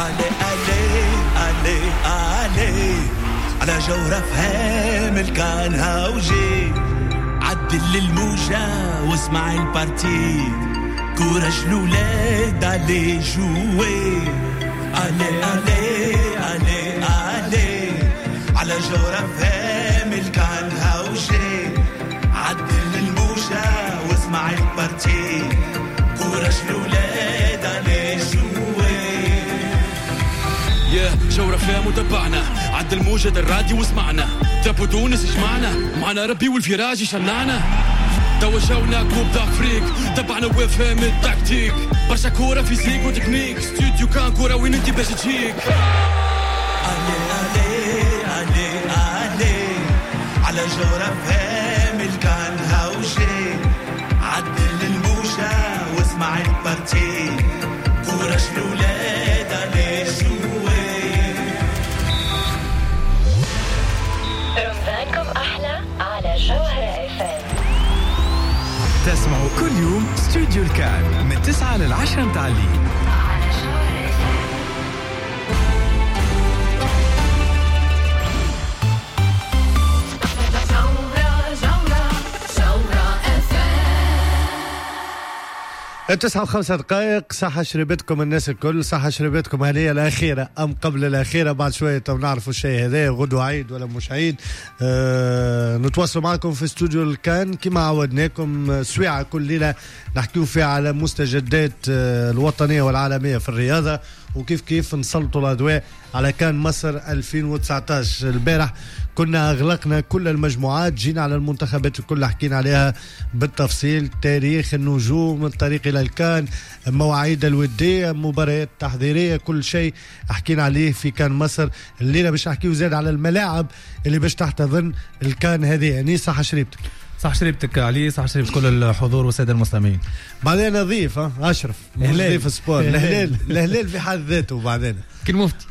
على جورة فهم الكان هاوجي عدل للموجة واسمع البارتي كورج الولاد علي جوي علي على جورة فهم الكان هاوجي عدل للموجة واسمع البارتي كورج الولاد علي جوي يا جورة فهم وتبعنا عدل موجة الراديو واسمعنا تابو تونس اجمعنا معنا ربي والفراج يشنعنا توجهنا كوب داك فريك تبعنا وفهم التكتيك برشا كورة فيزيك وتكنيك ستوديو كان كورة وين انتي باش تجيك على جورة فهم الكان هاوجي عدل الموجة واسمع البارتي كورة الولاد علي جوي رمضانكم أحلى على جوهرة FM. تسمعوا كل يوم استوديو الكان من 9 ل 10 متاع الليل. التسعة وخمسة دقائق. صحة شربتكم الناس الكل، صحة شربتكم هذه الأخيرة أم قبل الأخيرة. بعد شوية نعرفوا الشيء هذا غدوة عيد ولا مش عيد. نتواصلوا معكم في استوديو الكان كما عودناكم سويعة كل ليلة نحكيو فيها على مستجدات الوطنية والعالمية في الرياضة وكيف نسلطوا الأضواء على كان مصر 2019. البارح كنا أغلقنا كل المجموعات، جينا على المنتخبات الكل حكينا عليها بالتفصيل، تاريخ النجوم، الطريق إلى الكان، مواعيد الودية، مباريات تحضيرية، كل شيء حكينا عليه في كان مصر. الليلة باش نحكيو زاد على الملاعب اللي باش تحتضن الكان هذه. يعني صح شريبتك؟ صح شريبتك علي، صح شريبت كل الحضور والسادة المستمعين. بعدين نضيف أشرف نضيف سبور الهلال في حد ذاته. بعدين كل مفتي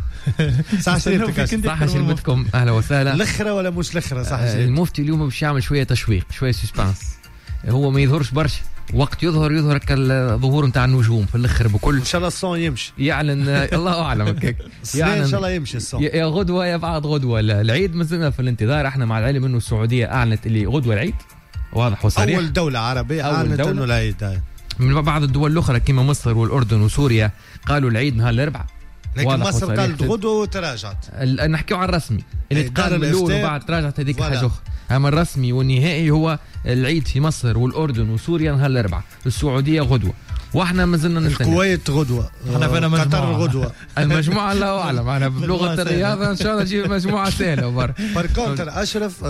صح شريبتك؟ صح شريبتكم اهلا وسهلا. الاخره ولا مش الاخره؟ صح شريبتك. المفتي اليوم باش يعمل شويه تشويق، شويه سسبانس. هو ما يظهرش برشا، وقت يظهر كالظهور نتاع النجوم في الاخر بكل ان شاء الله الصون يمشي يعلن الله اعلم هكاك يعني ان شاء الله يمشي الصون يا غدوه يا بعد غدوه. العيد مازلنا في الانتظار. احنا مع العلم انه السعوديه اعلنت اللي غدوه العيد واضح وصريح. اول دوله عربيه اعلنت انه العيد. من بعض الدول الاخرى كما مصر والاردن وسوريا قالوا العيد نهار الاربعاء، لكن مصر قالت غدوه وتراجعت. نحكيو عن الرسمي اللي تقال من الاول وبعد تراجعت هذيك حاجه اخرى. اما الرسمي والنهائي هو العيد في مصر والاردن وسوريا نهار الاربعاء، السعوديه غدوه، واحنا ما زلنا نستنى. الكويت غدوه، قطر غدوه. المجموعه الله اعلم. انا بلغه الرياضه ان شاء الله نجيب مجموعه سهله بر كونتر اشرف.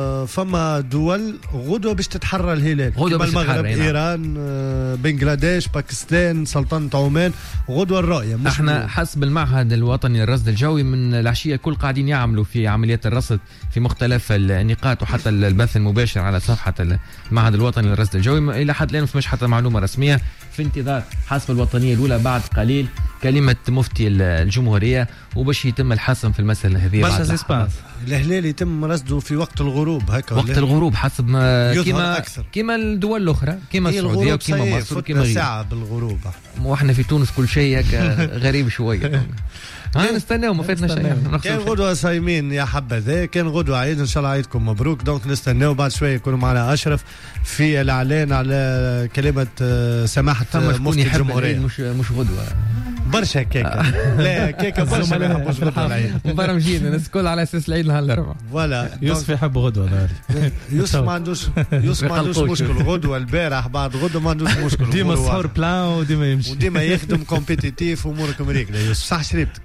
فما دول غدوه باش تتحرى الهلال كما المغرب، ايران، بنغلاديش، باكستان، سلطنه عمان. غدوه الرؤيه احنا حسب المعهد الوطني للرصد الجوي من العشيه كل قاعدين يعملوا في عمليات الرصد في مختلف النقاط وحتى البث المباشر على صفحه المعهد الوطني للرصد الجوي. الى حد الان ما فيش حتى معلومه رسميه. في انتظار حسب الوطنية الأولى بعد قليل كلمة مفتي الجمهورية وباش يتم الحسم في المسألة هذه. بس اسبانس الهلال يتم رصده في وقت الغروب هكا وقت الغروب حسب ما كما الدول الأخرى كما السعودية وكما مصر وكما غيرها ساعة بالغروب. واحنا في تونس كل شيء غريب شوية. نستناو ما فاتنا شيء. كان غدوة صايمين يا حبذا، كان غدوة عيد ان شاء الله عيدكم مبروك. دونك نستناو بعد شوية يكونوا معنا أشرف في الإعلان على كلمة سماحة مفتي الجمهورية. مش غدوة برشا كيكة لا كيكة برشا ما يحبوش غدوة العيد. مبرمجين الناس الكل على أساس العيد نهار الأربعاء. ولا يوسف يحب غدوة. يوسف ما عندوش مشكل. غدوة البارح بعد غدوة ما عندوش مشكل. ديما الصور بلان وديما يمشي وديما يخدم كومبيتيتيف واموركم ريقله. يوسف صح شريبتك.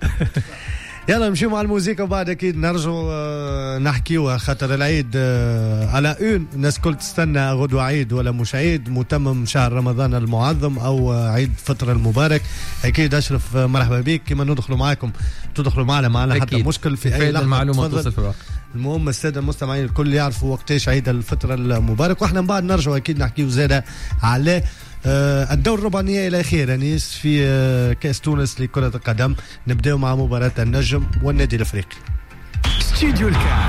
يلا نمشيو مع الموسيقى وبعد اكيد نرجعوا نحكيوها خاطر العيد على الناس كل تستنى غدوة عيد ولا مش عيد، متمم شهر رمضان المعظم او عيد فطر المبارك. اكيد اشرف مرحبا بك. كما ندخلوا معاكم تدخلوا معنا حتى مشكل في اي لحظه المعلومه توصل في الوقت. المهم الساده المستمعين الكل يعرفوا وقتاش عيد الفطر المبارك، واحنا من بعد نرجعوا اكيد نحكيو زاده على الدور الرباعية إلى خير أنيس في كأس تونس لكرة القدم. نبدأ مع مباراة النجم والنادي الأفريقي. استوديو الكان.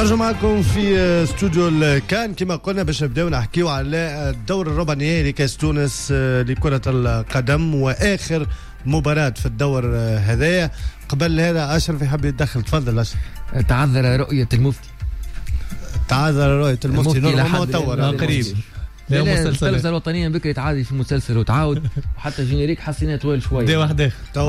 نرجع معكم في استوديو الكان كما قلنا باش نبداو نحكيو على الدور الربع نهائي لكاس تونس لكرة القدم واخر مباراة في الدور هذايا. قبل هذا اشرف يحب يتدخل، تفضل اشرف. تعذر رؤية المفتي. تعذر رؤية المفتي نورمالمون توا قريب. لا التلفزة الوطنية بكري تعادي في مسلسل وتعاود وحتى جينيريك حسينا طويل شوية. دي واحدة.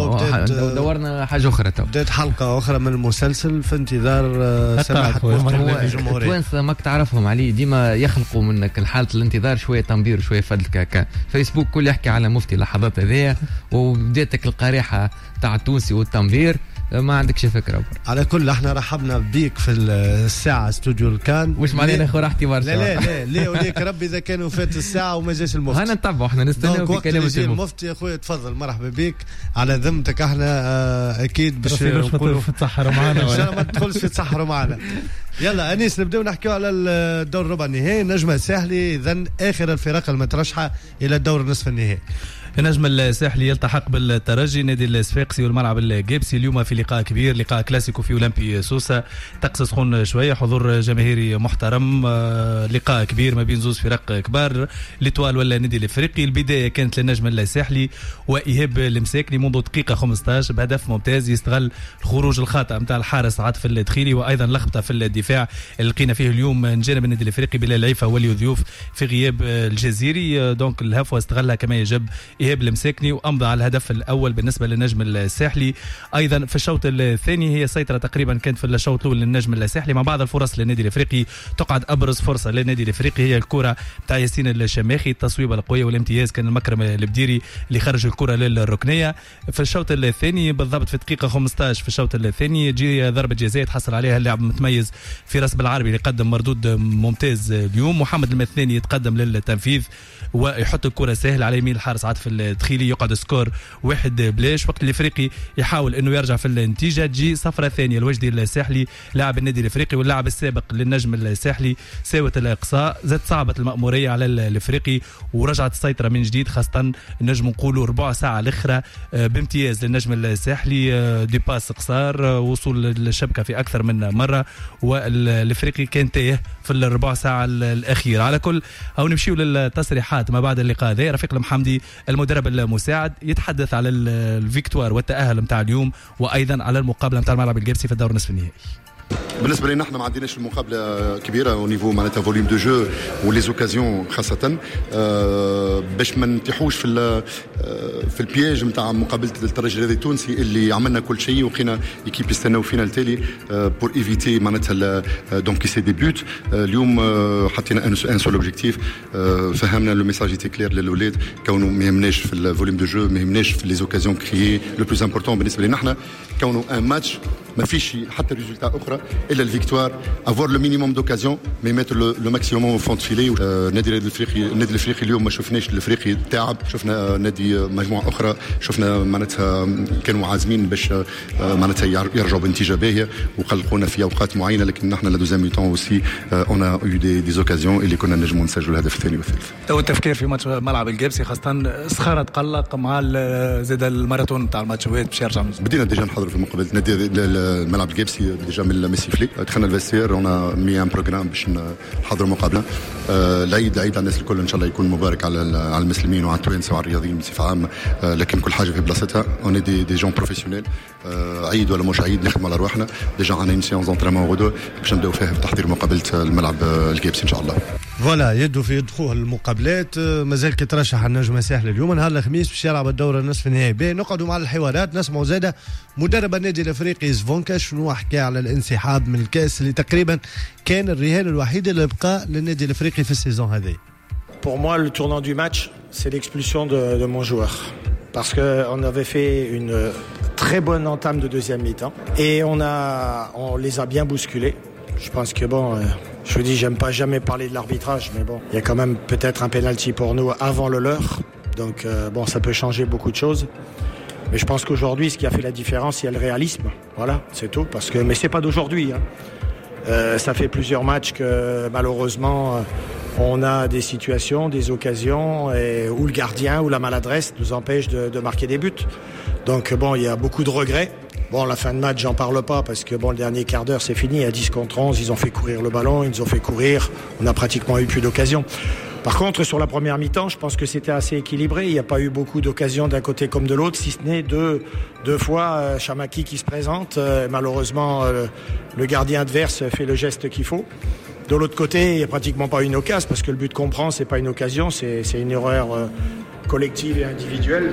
دورنا حاجة أخرى تو. بدأت حلقة أخرى من المسلسل في انتظار سماحة الجمهورية. التوانسة ماك تعرفهم عليه ديما يخلقوا منك الحالة الانتظار شوية تنبير وشوية فضل كاكا. فيسبوك كل يحكي على مفتي اللحظات هذيا وبديتك القريحة تاع التونسي والتنبير ما عندكش فكرة. على كل احنا رحبنا بيك في الساعة استوديو الكان. وش معنى اخو راحتي برشا؟ لا وليك ربي اذا كانوا فات الساعة وما جاش المفتي. انا نتبعوا احنا نستناو في كلمة المفتي. يا خويا تفضل مرحبا بيك على ذمتك. احنا اكيد باش نقولوا تسحروا معنا ان شاء الله ما تدخلش في تسحروا معنا. يلا انيس نبداو نحكيو على الدور الربع النهائي. نجم الساحلي اذا اخر الفرق المترشحة الى الدور النصف النهائي. النجم الساحلي يلتحق بالترجي نادي الصفاقسي والملعب الجيبسي اليوم في لقاء كبير، لقاء كلاسيكو في أولمبي سوسة. طقس سخون شويه، حضور جماهيري محترم، لقاء كبير ما بين زوز فرق كبار، ليتوال ولا النادي الافريقي. البدايه كانت للنجم الساحلي وايهاب المساكني منذ دقيقه 15 بهدف ممتاز يستغل الخروج الخاطئ نتاع الحارس عاطف الدخيلي وايضا لخبطه في الدفاع اللي لقينا فيه اليوم من جانب النادي الافريقي بلال عيفه ولي ضيوف في غياب الجزيري. دونك الهفوه استغلها كما يجب إيهاب المساكني وأمضى على الهدف الأول بالنسبة للنجم الساحلي. أيضا في الشوط الثاني هي سيطرة تقريبا كانت في الشوط الأول للنجم الساحلي مع بعض الفرص للنادي الأفريقي. تقعد أبرز فرصة للنادي الأفريقي هي الكرة بتاع ياسين الشماخي، التصويبة القوية والامتياز كان المكرم البديري اللي خرج الكرة للركنية. في الشوط الثاني بالضبط في دقيقة 15 في الشوط الثاني جي ضربة جزاء تحصل عليها اللاعب متميز فراس بالعربي اللي قدم مردود ممتاز اليوم. محمد المثاني يتقدم للتنفيذ ويحط الكرة سهل على يمين الحارس عاطف الدخيلي، يقعد سكور 1-0. وقت الافريقي يحاول انه يرجع في النتيجه، تجي صفرة ثانيه لوجدي الساحلي لاعب النادي الافريقي واللاعب السابق للنجم الساحلي ساوت الاقصاء، زاد صعبت المأموريه على الافريقي ورجعت السيطره من جديد، خاصه نجم نقولوا ربع ساعه الاخرى بامتياز للنجم الساحلي، دي باس قصار، وصول للشبكه في اكثر من مره، والافريقي كان تايه في الربع ساعه الاخيره. على كل او نمشيو للتصريحات ما بعد اللقاء هذا. رفيق المحمدي المدرب المساعد يتحدث على الفيكتوار والتأهل متاع اليوم وايضا على المقابله متاع الملعب الجيبسي في الدور النصف النهائي. بالنسبه لنا احنا ما عندناش المقابله كبيره او نيفو معناتها فوليوم دو جو ولي زوكازيون خاصه باش ما نتيحوش في البياج نتاع مقابله الترجي الرياضي التونسي اللي عملنا كل شيء وقينا ايكيب يستناو فينا التالي بور ايفيتي معناتها دونك كي سي دي بوت. اليوم حطينا ان سول اوبجيكتيف، فهمنا لو ميساج ايتي كلير للاولاد كونه ما يهمناش في الفوليوم دو جو، ما يهمناش في لي زوكازيون كريي. لو بلوز امبورطون بالنسبه لنا احنا كونه ان ماتش ما فيش حتى ريزولتا اخرى الا الفيكتوار، افوار لو مينيموم دوكازيون مي ميتر لو ماكسيموم او فون فيلي. النادي الافريقي اليوم ما شفناش الافريقي تعب، شفنا نادي مجموعه اخرى، شفنا معناتها كانوا عازمين باش معناتها يرجعوا بنتيجه باهيه وقلقونا في اوقات معينه، لكن نحن لا دوزيام ميتون اوسي اون ا يو دي زوكازيون اللي كنا نجموا نسجلوا الهدف الثاني والثالث. تو التفكير في ماتش ملعب الجيبسي خاصه سخاره تقلق مع زاد الماراثون نتاع الماتشات باش يرجع. بدينا ديجا نحضروا في مقابله نادي الملعب الجيبسي ديجا من ميسيفلي، دخلنا الفيستير اون مي ان بروغرام باش نحضروا مقابله. العيد على الناس الكل ان شاء الله يكون مبارك على المسلمين وعلى التوانسه وعلى الرياضيين بصفه عامه، لكن كل حاجه في بلاصتها. اون دي جون بروفيسيونيل، عيد ولا مش عيد نخدموا على رواحنا. ديجا عندنا اون سيونس دونترينمون غدوه باش نبداو فيها في تحضير مقابله الملعب الجيبسي ان شاء الله. فوالا يدوا في دخول المقابلات. مازال كيترشح النجم الساحلي اليوم نهار الخميس باش يلعب الدور النصف النهائي. نقعدوا مع الحوارات نسمعوا زاده مدرب النادي الافريقي زفونكا شنو حكى على الانسحاب من الكاس اللي تقريبا كان الرهان الوحيد اللي بقى للنادي الافريقي في السيزون هذه. Pour moi, le tournant du match, c'est l'expulsion de mon joueur. Parce qu'on avait fait une très bonne entame de deuxième mi-temps. Et on les a bien bousculés. Je pense que bon, je vous dis, j'aime pas jamais parler de l'arbitrage, mais bon, il y a quand même peut-être un penalty pour nous avant le leur. Donc bon, ça peut changer beaucoup de choses. Mais je pense qu'aujourd'hui, ce qui a fait la différence, c'est le réalisme. Voilà, c'est tout. Parce que, mais c'est pas d'aujourd'hui, hein. Ça fait plusieurs matchs que malheureusement on a des situations, des occasions où le gardien ou la maladresse nous empêche de marquer des buts. Donc bon, il y a beaucoup de regrets Bon, la fin de match, j'en parle pas parce que bon, le dernier quart d'heure, c'est fini. À 10 contre 11, ils ont fait courir le ballon, ils nous ont fait courir. On a pratiquement eu plus d'occasions. Par contre, sur la première mi-temps, je pense que c'était assez équilibré. Il n'y a pas eu beaucoup d'occasions d'un côté comme de l'autre, si ce n'est deux fois Chamaki qui se présente. Malheureusement, le gardien adverse fait le geste qu'il faut. De l'autre côté, il n'y a pratiquement pas une occasion parce que le but qu'on prend, c'est pas une occasion, c'est une erreur collective et individuelle.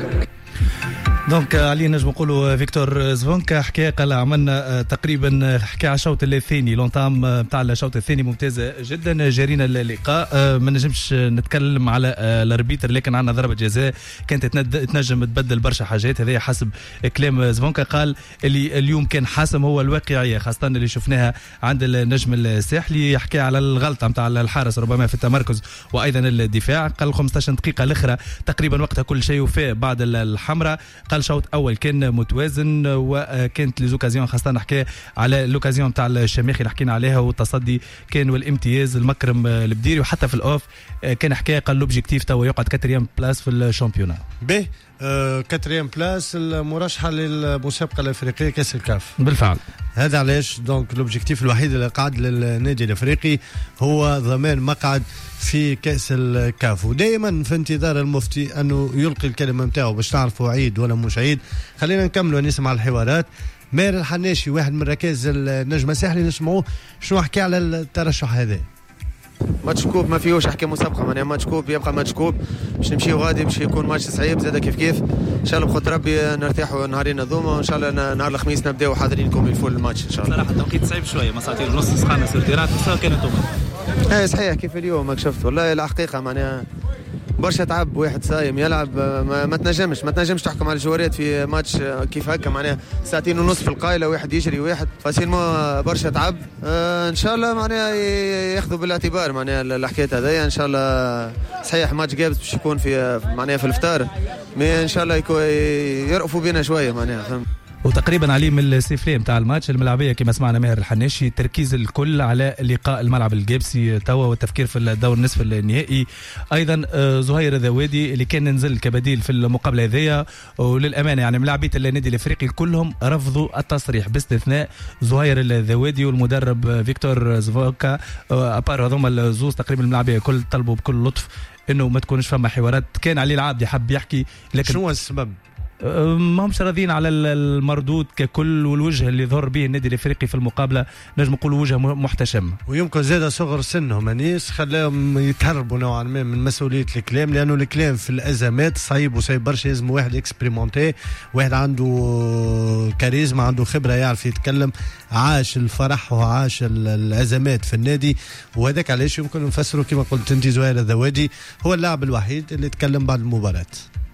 دونك علي نجم نقولوا فيكتور زفونكا حكى قال عملنا تقريبا حكى على الشوط الثاني لونطام نتاع الشوط الثاني ممتازه جدا جارينا اللقاء ما نجمش نتكلم على الاربيتر لكن عندنا ضربه جزاء كانت تنجم تبدل برشا حاجات هذا حسب كلام زفونكا قال اللي اليوم كان حاسم هو الواقعيه خاصه اللي شفناها عند النجم الساحلي يحكي على الغلطه نتاع الحارس ربما في التمركز وايضا الدفاع قال 15 دقيقه الاخرى تقريبا وقتها كل شيء وفاء بعد الحمراء قال شوط اول كان متوازن وكانت ليزوكازيون خاصه نحكي على لوكازيون تاع الشماخي اللي حكينا عليها والتصدي كان والامتياز المكرم البديري وحتى في الاوف كان حكايه قال لوبجيكتيف توا يقعد 4 بلاس في الشامبيونا به 4 بلاس المرشحه للمسابقه الافريقيه كاس الكاف بالفعل هذا علاش دونك لوبجيكتيف الوحيد اللي قاعد للنادي الافريقي هو ضمان مقعد في كاس الكاف ودائما في انتظار المفتي انه يلقي الكلمه نتاعو باش تعرفوا عيد ولا مش عيد. خلينا نكملوا نسمع الحوارات. ماهر الحناشي واحد من ركائز النجم الساحلي نسمعوه شنو حكى على الترشح هذا. ماتش كوب ما فيهوش حكي مسابقه معناها ماتش كوب يبقى ماتش كوب باش نمشيو غادي باش يكون ماتش صعيب زاد كيف ان شاء الله بخاطر ربي نرتاحوا نهارين هذوما وان شاء الله نهار الخميس نبداو حاضرينكم الفول الماتش ان شاء الله. صراحه التوقيت صعيب شويه ما ساعتين ونص سخانه سيرتيرات بس كانت ايه صحيح كيف اليوم ما شفت والله الحقيقه معناها برشا تعب واحد صايم يلعب ما تنجمش تحكم على الجواريات في ماتش كيف هكا معناها ساعتين ونص في القايله واحد يجري واحد فاسيلمون برشا تعب ان شاء الله معناها ياخذوا بالاعتبار معناها الحكايه هذيا ان شاء الله صحيح ماتش جابس باش يكون في معناها في الفطار مي ان شاء الله يرقفوا بينا شويه معناها فهمت. وتقريبا علي من السيفلي نتاع الماتش الملعبيه كما سمعنا ماهر الحناشي تركيز الكل على لقاء الملعب الجابسي توا والتفكير في الدور النصف النهائي. ايضا زهير الذوادي اللي كان ننزل كبديل في المقابله هذيا وللامانه يعني ملاعبيه النادي الافريقي كلهم رفضوا التصريح باستثناء زهير الذوادي والمدرب فيكتور زفوكا ابار هذوما الزوز تقريبا الملاعبيه الكل طلبوا بكل لطف انه ما تكونش فما حوارات. كان علي العابدي حب يحكي لكن شنو السبب؟ ما همش راضيين على المردود ككل والوجه اللي ظهر به النادي الافريقي في المقابله نجم نقول وجه محتشم ويمكن زاد صغر سنهم انيس خلاهم يتهربوا نوعا ما من مسؤوليه الكلام لانه الكلام في الازمات صعيب وصعيب برشا لازم واحد اكسبريمونتي واحد عنده كاريزما عنده خبره يعرف يتكلم عاش الفرح وعاش الازمات في النادي وهذاك علاش يمكن نفسره كما قلت انت زهير الذوادي هو اللاعب الوحيد اللي تكلم بعد المباراه.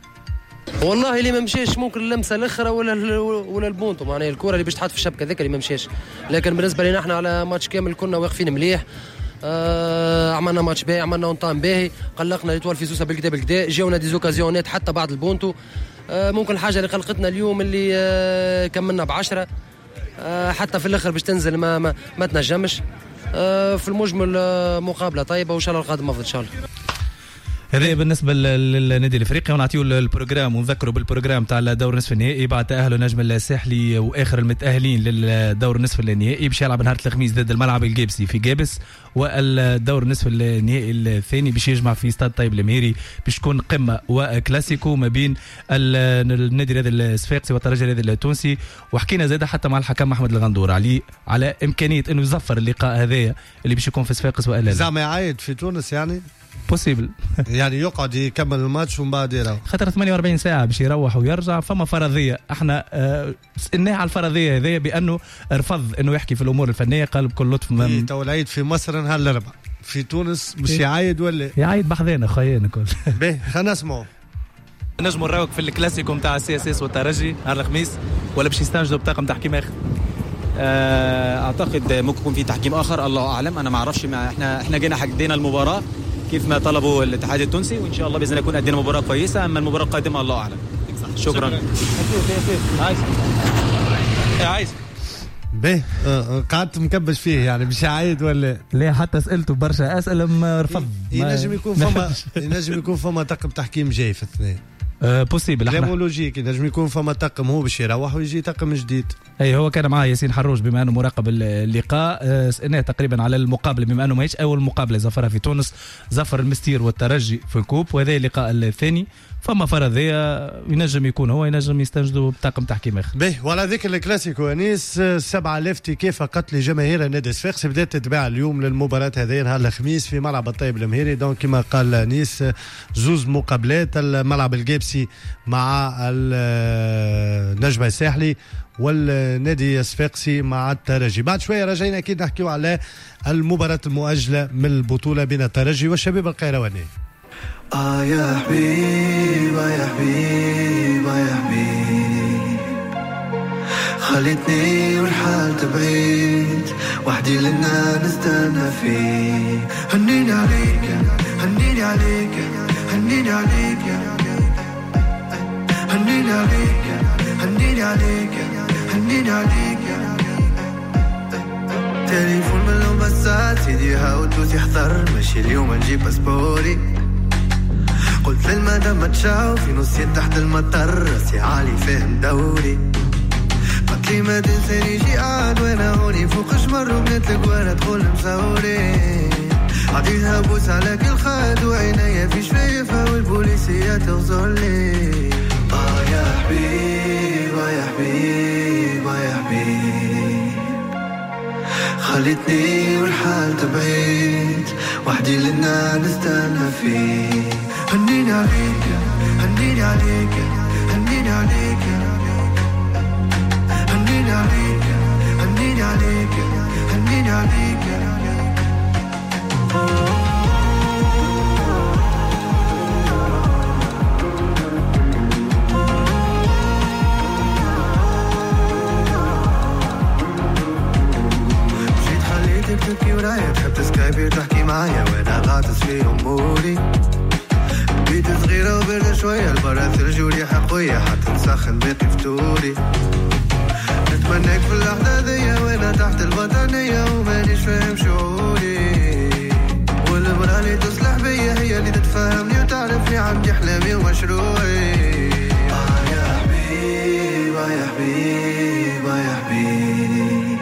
والله اللي ما مشاش ممكن اللمسه الاخرى ولا البونتو معناها الكره اللي باش تحط في الشبكه ذاك اللي ما مشاش لكن بالنسبه لنا احنا على ماتش كامل كنا واقفين مليح عملنا ماتش باهي عملنا اونطام باهي قلقنا ليتوال في سوسه بالكدا بالكدا جاونا دي زوكازيونات حتى بعد البونتو ممكن الحاجه اللي قلقتنا اليوم اللي كملنا ب10 حتى في الاخر باش تنزل ما تنجمش في المجمل مقابله طيبه وان شاء الله القادم افضل ان شاء الله. هذا بالنسبه للنادي الافريقي ونعطيو البروجرام ونذكروا بالبروجرام تاع الدور النصف النهائي بعد تاهلوا نجم الساحلي واخر المتاهلين للدور النصف النهائي باش يلعب نهار الخميس ضد الملعب الجابسي في جابس والدور النصف النهائي الثاني باش يجمع في استاد طيب المهيري باش تكون قمه وكلاسيكو ما بين النادي هذا الصفاقسي والترجي هذا التونسي وحكينا زاده حتى مع الحكم احمد الغندور على امكانيه انه يظفر اللقاء هذايا اللي باش يكون في صفاقس والا زعما يعايد في تونس يعني بوسيبل يعني يقعد يكمل الماتش ومن بعد يروح خاطر 48 ساعه باش يروح ويرجع فما فرضيه احنا سالناه على الفرضيه هذه بانه رفض انه يحكي في الامور الفنيه قال بكل لطف تو العيد في مصر نهار الاربعاء في تونس باش يعايد ولا يعايد بحذانا خيان الكل باهي خلينا نسمعوا نجموا نراوك في الكلاسيكو نتاع السي اس اس والترجي نهار الخميس ولا باش يستنجدوا بطاقم تحكيم اخر اعتقد ممكن يكون في تحكيم اخر الله اعلم انا ما اعرفش احنا جينا حدينا المباراه كيف ما طلبوا الاتحاد التونسي وان شاء الله باذن الله نكون ادينا مباراه كويسه اما المباراه القادمه الله اعلم. شكرا. عايز باهي قعدت مكبش فيه يعني مش عايد ولا لا حتى سالته برشا اسئله ما رفض ينجم يكون فما طاقم تحكيم جاي في الاثنين بوسيبل. كلامه لوجيك، نجم يكون فما طاقم هو باش يروح ويجي طاقم جديد. اي هو كان معاه ياسين حروج بما انه مراقب اللقاء. سألناه تقريبا على المقابله بما انه ماهيش اول مقابله زفرها في تونس، زفر المستير والترجي في الكوب وهذا اللقاء الثاني، فما فرضيه ينجم يكون هو ينجم يستنجدوا بطاقم تحكيم اخر. به وعلى ذيك الكلاسيكو انيس 7000 تيكي فقط لجماهير نادي صفاقسي بدات تتباع اليوم للمباراه هذه نهار الخميس في ملعب الطيب المهيري. دونك كما قال انيس زوز مقابلات، الملعب الجيبسي مع النجم الساحلي والنادي الصفاقسي مع الترجي. بعد شويه رجعنا اكيد نحكيو على المباراه المؤجله من البطوله بين الترجي والشباب القيرواني. يا حبيب يا حبيب يا حبيب، خليتني والحال تبعيد وحدي لنا نستنى فيه. هنيني عليك هنيني عليك هنيني عليك هنيني عليك هنيني عليك هنيني عليك. تليفون من المسات سيدي هاوتوس يحضر، ماشي اليوم نجيب باسبوري. قلت للمدام ما تشاو في نص يد تحت المطر، راسي عالي فاهم دوري. قلت لي ما تنساني شي قاعد وانا هوني فوق جمر وبنتلك وانا تقول مصوري. عطيتها بوس على كل خد وعينيا في شفايفها والبوليسية تغزرلي. يا حبيب يا حبيب يا حبيب، خليتني والحال تبعيد وحدي لنا نستنى فيه. هنيني عليك هنيني عليك هنيني عليك هنيني عليك هنيني عليك هنيني عليك. جيت خليتك تبكي ورايا، تحب تسكايبي وتحكي معايا وانا غاطس في اموري. بيت صغيرة وبردة شوية، البرا ثلج وريحة قوية حتى نسخن باقي فطوري. نتمناك في اللحظة ذي وانا تحت البطانية ومانيش فاهم شعوري. والمرأة اللي تصلح بيا هي اللي تتفهمني وتعرفني عندي احلامي ومشروعي. يا حبيب يا حبيب يا حبيب،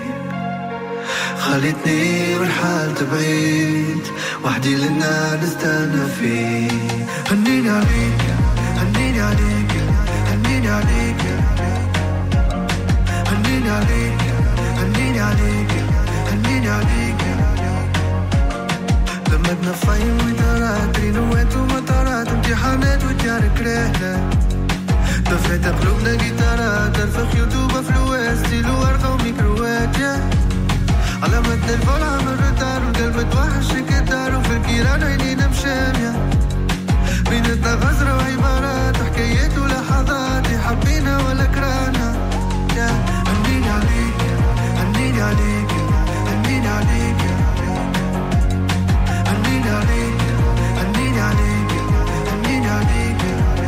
خليتني والحال تبعيد وحدي لنا نستنى فيه. هنيني عليك هنيني عليك هنيني عليك هنيني عليك هنيني عليك هنيني عليك. لما تنفايم وطارات رينوات ومطارات امتحانات وتجارك رحلة. دفعت قلوبنا جيتارات الفخ يوتيوب فلوس ستيلو ورقة وميكروات. على متن الفرع من الردار والقلب توحش كدار وفي الكيران عينينا مشامية. بينتنا غزرة وعبارات حكايات ولحظات حبينا ولا كرانا. هنيني عليك هنيني عليك هنيني عليك هنيني عليك هنيني عليك هنيني عليك.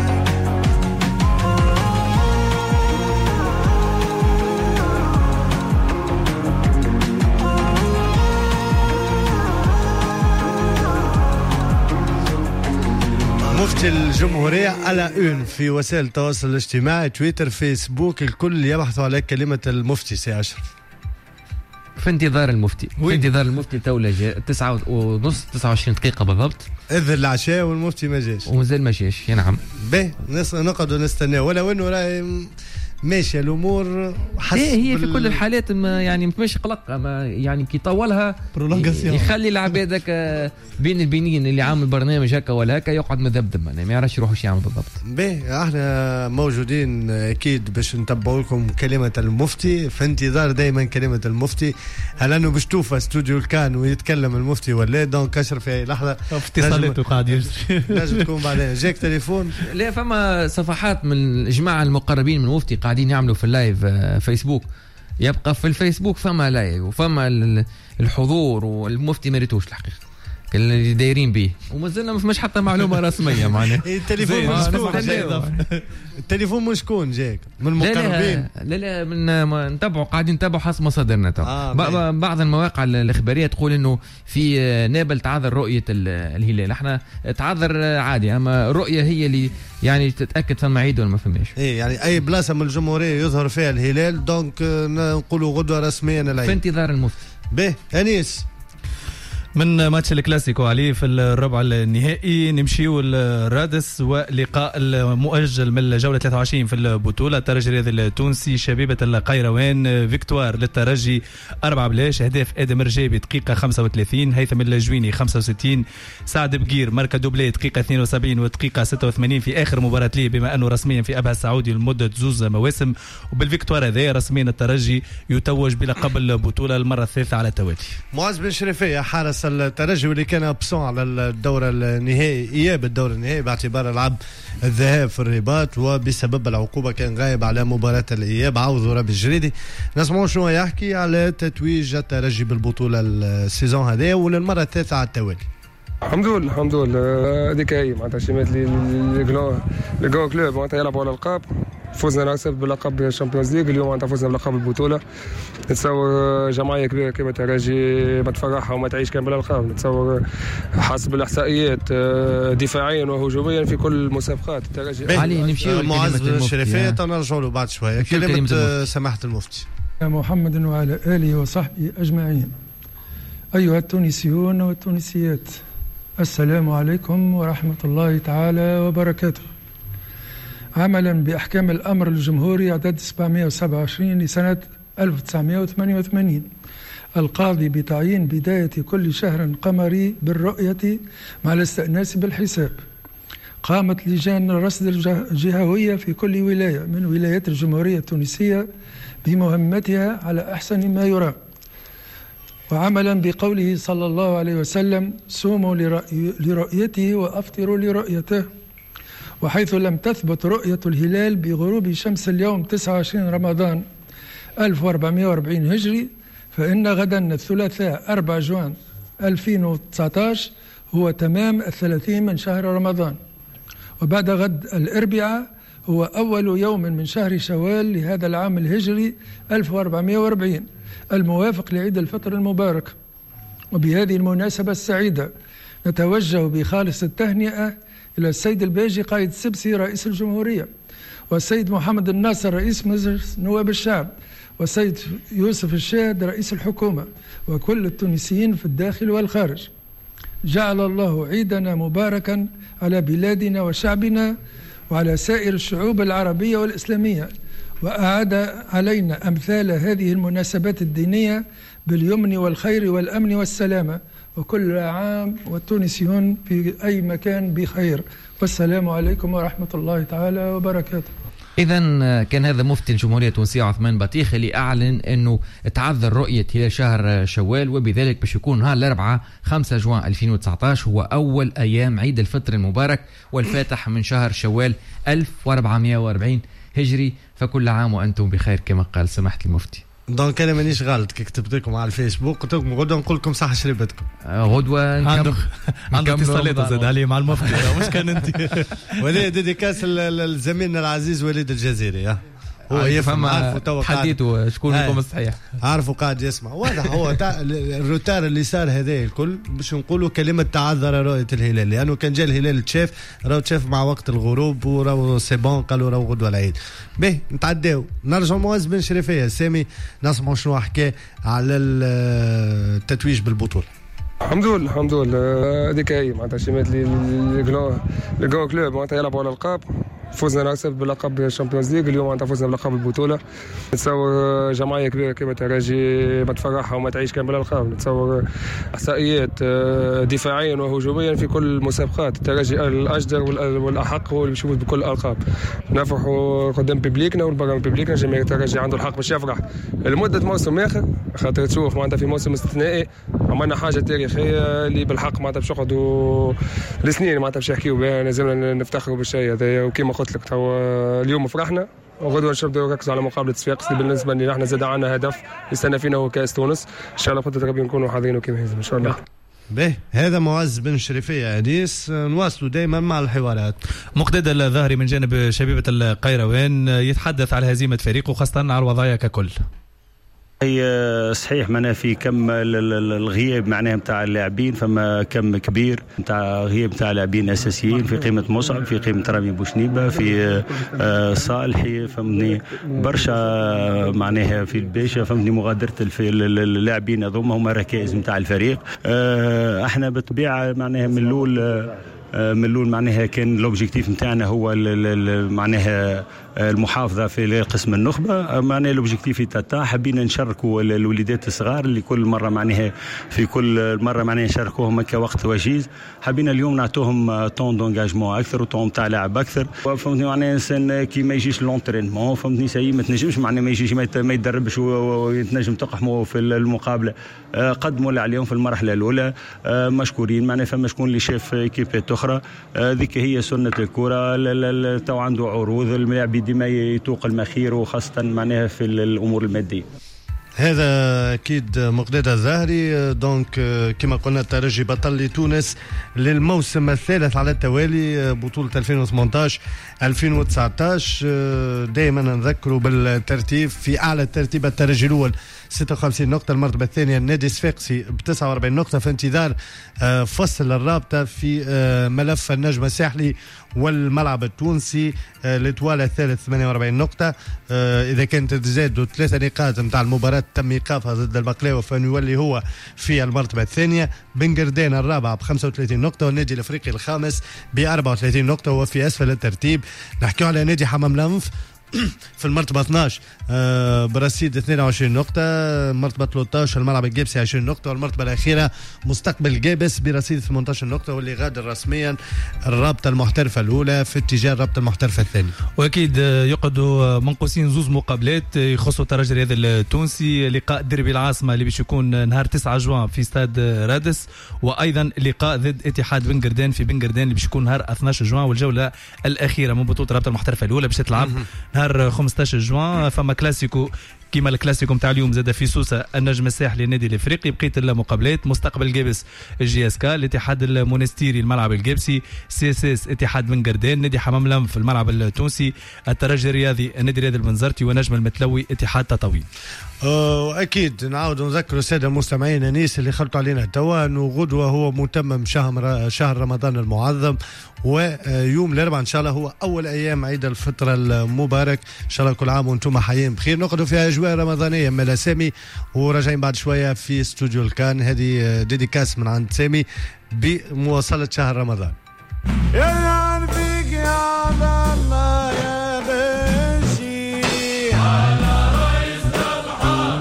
مفتي الجمهورية على اون في وسائل التواصل الاجتماعي، تويتر، فيسبوك، الكل يبحثوا على كلمة المفتي. سي أشرف في انتظار المفتي، في انتظار المفتي تولى جاء 9:30 29 دقيقة بالضبط، إذن العشاء والمفتي ما جاش ومازال ما جاش. نعم باهي نقعدوا نستناه ولو انه راهي ماشيه الامور. هي في كل الحالات ما يعني مش قلق، يعني كي طولها يخلي العباد هكا بين البنين اللي عامل برنامج هكا ولا هكا يقعد مذبذب، ما يعرفش يروح يعمل بالضبط. باهي احنا موجودين اكيد باش نتبعوا لكم كلمه المفتي، في انتظار دائما كلمه المفتي. هل انه باش توفى استوديو الكان ويتكلم المفتي ولا دونك اشرف في لحظه اتصالته قاعد لازم تكون بعدين جاك تليفون. لا فما صفحات من الجماعه المقربين من المفتي قاعدين يعملوا في اللايف فيسبوك، يبقى في الفيسبوك فما لايف وفما الحضور، والمفتي ما ريتوش الحقيقه. اللي دايرين به ومازلنا ما فماش حتى معلومه رسميه معناها. التليفون مش شكون جاك من المقربين؟ لا من نتابعوا قاعدين نتابعوا حسب مصادرنا. بعض المواقع الاخباريه تقول انه في نابل تعذر رؤيه الهلال. احنا تعذر عادي، اما الرؤيه هي اللي يعني تتاكد فما عيد ولا ما فماش. ايه يعني اي بلاصه من الجمهوريه يظهر فيها الهلال دونك نقولوا غدوه رسميا العيد في انتظار المفتي. به انيس من ماتش الكلاسيكو عليه في الربع النهائي نمشيو الرادس ولقاء المؤجل من الجولة 23 في البطولة. الترجي الرياضي التونسي شبيبة القيروان فيكتوار للترجي 4-0. أهداف آدم رجابي دقيقة 35، هيثم الجويني 65، سعد بقير ماركا دوبلي دقيقة 72 ودقيقة 86 في آخر مباراة ليه بما أنه رسميا في أبها السعودي لمدة 2 مواسم. وبالفيكتوار هذا رسميا الترجي يتوج بلقب البطولة المرة الثالثة على التوالي. معز بن شريفية حارس الترجي واللي كان ابسون على الدورة النهائي، اياب الدورة النهائي باعتبار العب الذهاب في الرباط وبسبب العقوبة كان غايب على مباراة الاياب. عوضوا ربي الجريدي نسمعوا شنو يحكي على تتويج الترجي بالبطولة السيزون هذا وللمرة الثالثة على التوالي. الحمد لله هذيك هي معناتها شمات لي لي كلوب معناتها يلعبوا على الالقاب. فوزنا راسب بلقب الشامبيونز ليج، اليوم معناتها فوزنا بلقب البطوله. نتصور جمعيه كبيره كما الترجي ما تفرحها وما تعيش كان بالالقاب. نتصور حسب الاحصائيات دفاعيا وهجوميا في كل المسابقات الترجي. علي نمشيو معز الشريفيه تنرجعوا له بعد شويه. كلمه سماحه المفتي. محمد وعلى اله وصحبه اجمعين. ايها التونسيون والتونسيات، السلام عليكم ورحمه الله تعالى وبركاته. عملا بأحكام الأمر الجمهوري عدد 727 لسنة 1988 القاضي بتعيين بداية كل شهر قمري بالرؤية مع الاستئناس بالحساب. قامت لجان الرصد الجهوية في كل ولاية من ولايات الجمهورية التونسية بمهمتها على أحسن ما يرام، وعملا بقوله صلى الله عليه وسلم: صوموا لرؤيته وأفطروا لرؤيته. وحيث لم تثبت رؤية الهلال بغروب شمس اليوم 29 رمضان 1440 هجري، فإن غدا الثلاثاء 4 جوان 2019 هو تمام 30 من شهر رمضان، وبعد غد الأربعاء هو أول يوم من شهر شوال لهذا العام الهجري 1440 الموافق لعيد الفطر المبارك. وبهذه المناسبة السعيدة نتوجه بخالص التهنئة إلى السيد الباجي قائد السبسي رئيس الجمهورية، والسيد محمد الناصر رئيس مجلس نواب الشعب، والسيد يوسف الشاهد رئيس الحكومة، وكل التونسيين في الداخل والخارج. جعل الله عيدنا مباركا على بلادنا وشعبنا وعلى سائر الشعوب العربية والإسلامية، وأعاد علينا أمثال هذه المناسبات الدينية باليمن والخير والأمن والسلامة، وكل عام والتونسيون في أي مكان بخير، والسلام عليكم ورحمة الله تعالى وبركاته. إذا كان هذا مفتي الجمهورية التونسية عثمان بطيخ اللي أعلن أنه تعذر رؤية هلال شهر شوال، وبذلك باش يكون نهار الأربعاء 5 جوان 2019 هو أول أيام عيد الفطر المبارك والفاتح من شهر شوال 1440 هجري. فكل عام وأنتم بخير كما قال سماحة المفتي. دونك انا مانيش غلط كي كتبت لكم على الفيسبوك قلت لكم غدوه نقول لكم صح شربتكم. غدوه عنده اتصالات زاد عليه مع المفتي مش كان انت. وليد ديديكاس لزميلنا العزيز وليد الجزيري. هو يفهم عارفه تو حديته شكون لكم الصحيح عارفه قاعد يسمع واضح. هو الروتار اللي صار هذا الكل باش نقولوا كلمه تعذر رؤيه الهلال، لانه كان جاء الهلال تشاف مع وقت الغروب وراو سي بون قالوا راهو غدوه العيد. باهي نتعداو نرجعوا معز بن شريفيه سامي نسمعوا شنو حكى على التتويج بالبطوله. الحمد لله هذيك هي معناتها شمات لي لي كلوب معناتها يلعبوا على الالقاب. فوزنا راسب بلقب الشامبيونز ليج، اليوم معناتها فوزنا بلقب البطوله. نتصور جمعيه كبيره كما الترجي ما تفرحها وما تعيش كان بالالقاب. نتصور احصائيات دفاعيا وهجوميا في كل المسابقات الترجي الاجدر والاحق هو اللي يشوف بكل الالقاب. نفرحوا قدام بيبليكنا والبرامج بيبليكنا. جماهير الترجي عنده الحق باش يفرح لمده موسم اخر، خاطر تشوف معناتها في موسم استثنائي عملنا حاجه تاريخيه اللي بالحق معناتها باش نقعدوا لسنين معناتها باش يحكيوا بها. لازمنا نفتخروا بالشيء هذا، وكما قلت لك اليوم فرحنا وغدوه نبداو نركزوا على مقابله صفاقس اللي بالنسبه لنا احنا زاد عندنا هدف يستنى فينا هو كاس تونس. ان شاء الله قدرت ربي نكونوا حاضرين كما لازم ان شاء الله. به هذا معز بن شريفية أنيس. نواصلوا دائما مع الحوارات. مقتدى الظاهري من جانب شبيبة القيروان يتحدث على هزيمة فريقه خاصة على الوضعية ككل. هي صحيح معناها في كم الغياب معناها نتاع اللاعبين، فما كم كبير نتاع غياب نتاع لاعبين اساسيين في قيمه مصعب، في قيمه رامي بوشنيبه، في صالحي، فهمتني برشا معناها في الباشا، فهمتني مغادره اللاعبين هذوما هما ركائز نتاع الفريق. احنا بالطبيعه معناها من الاول معناها كان لوبجيكتيف نتاعنا هو معناها المحافظه في قسم النخبه، معناها لوبجيكتيف تاع حبينا نشاركوا الوليدات الصغار اللي كل مره معناها في كل مره معناها نشاركوهم كوقت وجيز، حبينا اليوم نعطوهم طون دونجاجمون اكثر وطون تاع لعب اكثر، فهمتني معناها انسان كي ما يجيش لونترينمون، فهمتني سي ما تنجمش معناها ما يجيش ما يتدربش ويتنجم تقحموا في المقابله. قدموا اللي عليهم في المرحله الاولى، مشكورين معناها فما شكون اللي شاف كيبات اخرى، ذيك هي سنه الكره، تو عنده عروض اللاعب ديما يتوق المخير وخاصه معناها في الامور الماديه. هذا اكيد مقتدى الظاهري. دونك كما قلنا الترجي بطل لتونس للموسم الثالث على التوالي، بطوله 2018 دائما نذكروا بالترتيب. في اعلى الترتيب الترجي الاول 56 نقطه، المرتبه الثانيه النادي الصفاقسي ب 49 نقطه، في انتظار فصل الرابطه في ملف النجم الساحلي والملعب التونسي. الاتوال الثالث 48 نقطه، اذا كانت تزاد 3 نقاط نتاع المباراه تم ايقافها ضد البقلاوه فنولي هو في المرتبه الثانيه. بن قردان الرابع ب 35 نقطه، والنادي الافريقي الخامس ب 34 نقطه وفي اسفل الترتيب. نحكي على نادي حمام لنف في المرتبة 12 برصيد 22 نقطة، المرتبة 13 الملعب الجيبسي 20 نقطة، والمرتبة الأخيرة مستقبل جابس برصيد 18 نقطة، واللي غادر رسميا الرابطة المحترفة الأولى في اتجاه الرابطة المحترفة الثانية. وأكيد يقعدوا من قوسين زوز مقابلات يخصوا الترجي الرياضي التونسي، لقاء دربي العاصمة اللي باش يكون نهار 9 جوان في استاد رادس، وأيضا لقاء ضد اتحاد بن قردان في بن قردان اللي باش يكون نهار 12 جوان، والجولة الأخيرة من بطولة الرابطة المحترفة الأولى باش تلعب نهار 15 جوان. فما كلاسيكو كيما الكلاسيكو نتاع اليوم زاد في سوسه النجم الساحلي النادي الافريقي، بقيت المقابلات مستقبل جابس الجي اس كا، الاتحاد المونستيري الملعب الجابسي، سي اس اس اتحاد بن قردان، نادي حمام لنف في الملعب التونسي، الترجي الرياضي النادي الرياضي البنزرتي، ونجم المتلوي اتحاد تطاوين. واكيد نعاود نذكر الساده المستمعين انيس اللي خلطوا علينا توا انه غدوه هو متمم شهر رمضان المعظم، ويوم الاربعاء ان شاء الله هو اول ايام عيد الفطر المبارك، ان شاء الله كل عام وانتم حيين بخير. نقعدوا في اجواء رمضانيه مع سامي، وراجعين بعد شويه في استوديو الكان. هذه ديديكاس من عند سامي بمواصله شهر رمضان. يا رفيق يا الله يا بشي على رئيس الحار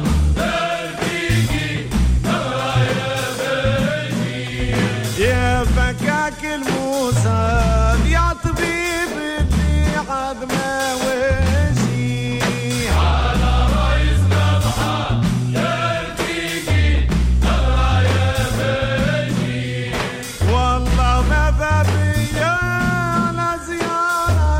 رفيقي يا بشي، يا فكاك الموسى يا طبيب اللي عظمه وشي، على رئيس الحار رفيقي يا بشي، والله ما بابي على زيارة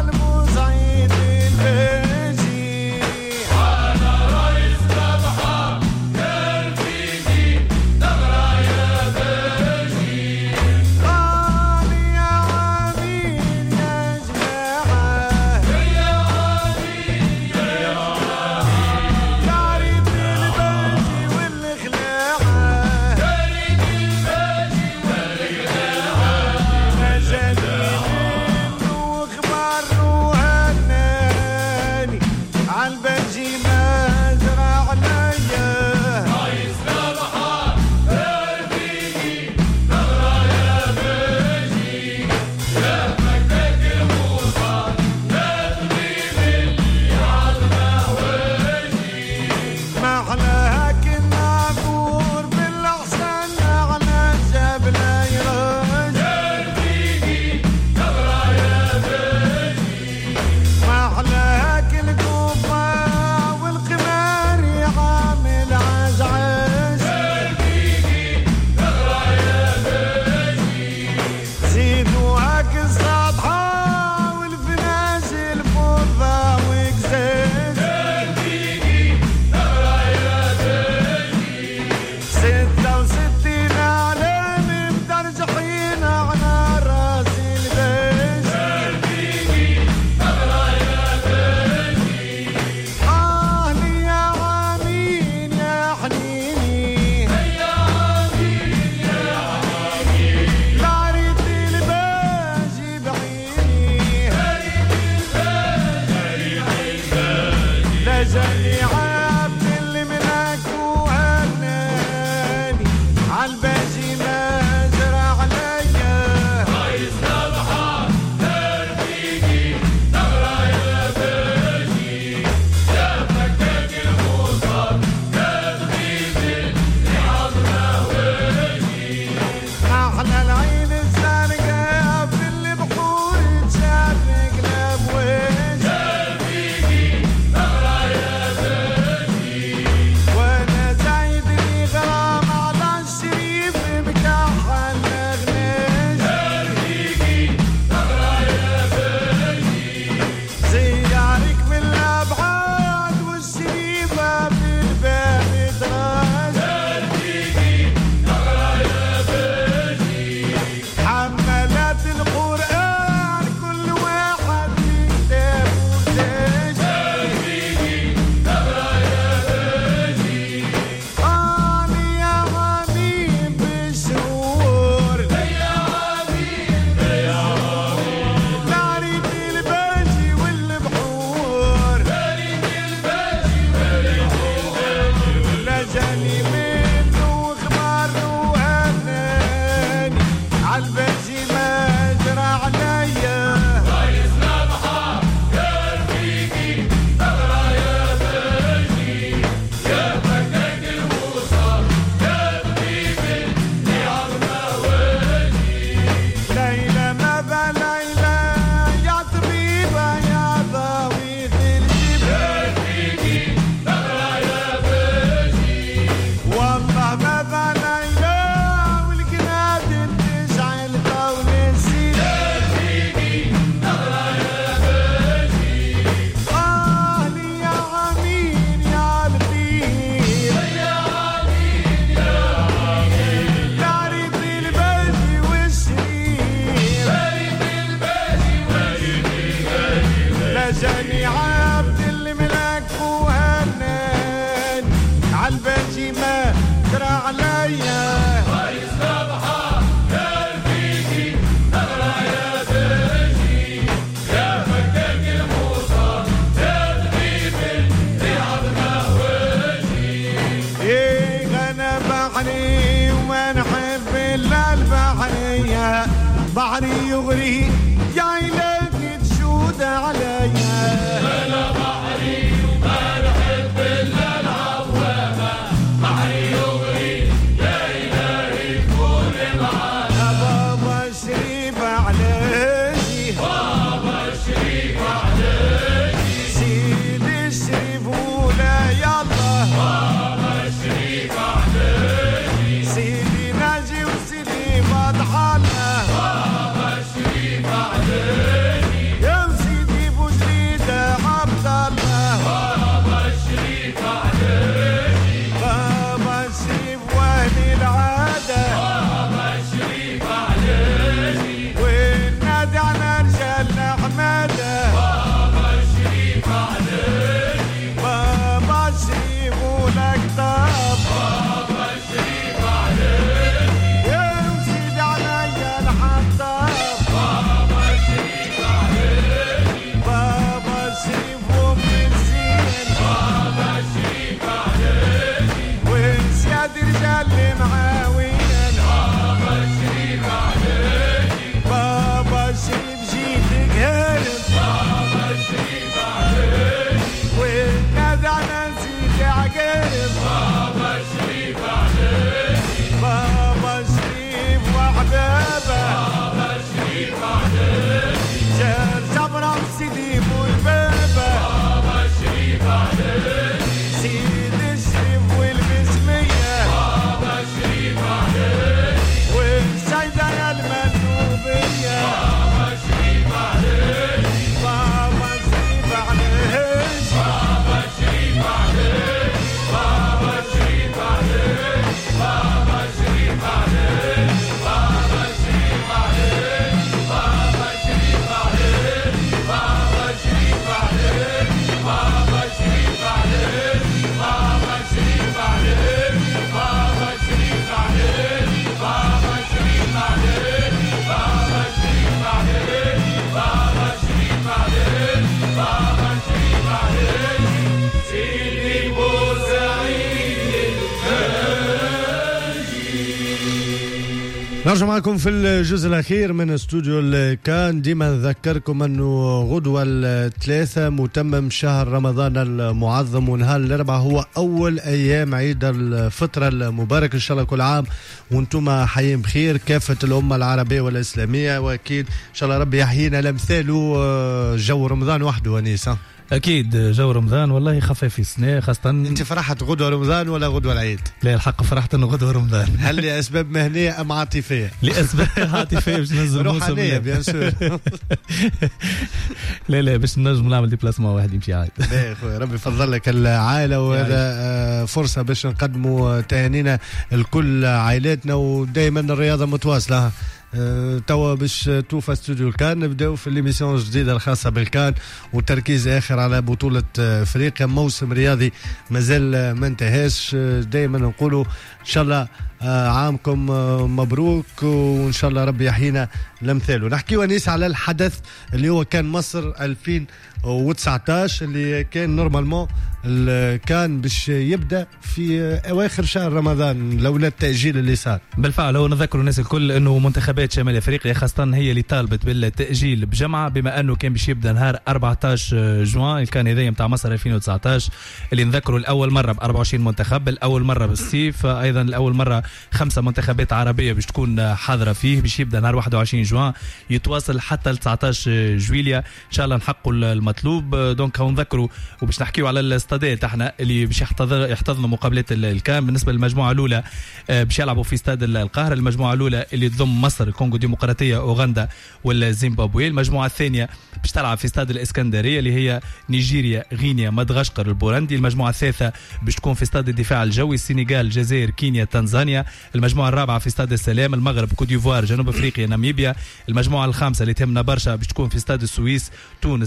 باجي ما ترى عليا ويصبحها يا رفيقي نغرى يا درجي يا فكاك الموصى يا طبيب رياض مهوجي ايه انا بحري وما نحب الا البحرية بحري يغري جايلك تشود عليا انا بحري وما نحب الا العوامة بحري يغري يا الهي كون معانا بابا شريف عليكي بابا شريف عليكي سيدي الشريف ولا يلا بابا شريف عليكي سيدي ناجي وسيدي فتح الله بابا شريف عليكي يا سيدي بوجريدة عبد الله بابا شريف عليكي بابا شريف واهل العادة بابا شريف عليكي والنادي على رجال حمادة بابا شريف عليكي بابا شريف والأكتاب بابا شريف عليكي يا سيدي علي الحطاب بابا شريف عليكي بابا شريف وام الزين بابا شريف عليكي وسياد رجال معاويين بابا شريف عليكي بابا شريف جيتك هرب بابا شريف عليكي والنادي على سيدي عقرب بابا شريف عليكي بابا شريف وحبابه بابا شريف عليكي جار جبرة سيدي والبابه بابا شريف عليكي سيدي الشريف والبسمية بابا شريف عليكي والسيدة يا المنوبية بابا شريف عليكي بابا شريف عليكي بابا شريف عليكي بابا شريف عليكي بابا شريف عليكي بابا شريف عليكي بابا شريف عليكي بابا شريف عليكي بابا شريف عليكي بابا شريف عليكي بابا شريف عليكي بابا شريف عليكي بابا شريف عليكي بابا شريف عليكي بابا شريف عليكي سيدي بوسعيد نرجع معكم في الجزء الأخير من استوديو الكان. ديما نذكركم أنه غدوة الثلاثة متمم شهر رمضان المعظم، ونهار الأربعاء هو أول أيام عيد الفطر المبارك. إن شاء الله كل عام وانتم حيين بخير كافة الأمة العربية والإسلامية، وأكيد إن شاء الله ربي يحيينا لمثاله جو رمضان وحده ونيسة. اكيد جو رمضان والله خفيف في السنه خاصه. انت فرحت غدوه رمضان ولا غدوه العيد؟ لا الحق فرحت انه غدوه رمضان. هل لاسباب مهنيه ام عاطفيه؟ لاسباب عاطفيه باش ننزل روحانيه بيان سور. لا باش نجم نعمل ديبلاسمون واحد يمشي عاد. لا خويا ربي يفضل لك العائله، وهذا فرصه باش نقدموا تهانينا لكل عائلاتنا، ودائما الرياضه متواصله. توا باش توفى استوديو الكان نبداو في ليميسيون الجديده الخاصه بالكان، وتركيز اخر على بطوله افريقيا. موسم رياضي مازال ما انتهاش، دائما نقولوا ان شاء الله عامكم مبروك، وان شاء الله ربي يحيينا لمثاله. نحكي ونيس على الحدث اللي هو كان مصر 2019 اللي كان نورمالمون كان باش يبدا في اواخر شهر رمضان لولا التاجيل اللي صار. بالفعل هو نذكر الناس الكل انه منتخبات شمال افريقيا خاصه هي اللي طالبت بالتاجيل بجمعه، بما انه كان باش يبدا نهار 14 جوان كان هذايا نتاع مصر 2019 اللي نذكروا الاول مره ب 24 منتخب، الاول مره بالصيف، ايضا الاول مره 5 منتخبات عربيه باش تكون حاضره فيه، باش يبدا نهار 21 جوان يتواصل حتى ل 19 جويليا ان شاء الله نحققوا المطلوب. دونك هو نذكروا وباش نحكيوا على الاستادات احنا اللي باش يحتضنوا مقابلات الكان. بالنسبه للمجموعه الاولى باش يلعبوا في استاد القاهره، المجموعه الاولى اللي تضم مصر، الكونغو الديمقراطيه، اوغندا والزيمبابوي. المجموعه الثانيه باش تلعب في استاد الاسكندريه اللي هي نيجيريا، غينيا، مدغشقر، البوروندي. المجموعه الثالثه باش تكون في استاد الدفاع الجوي، السنغال، الجزائر، كينيا، تنزانيا. المجموعه الرابعه في استاد السلام، المغرب، كوت ديفوار، جنوب افريقيا، ناميبيا. المجموعه الخامسه اللي تهمنا برشا باش تكون في استاد السويس، تونس، مالي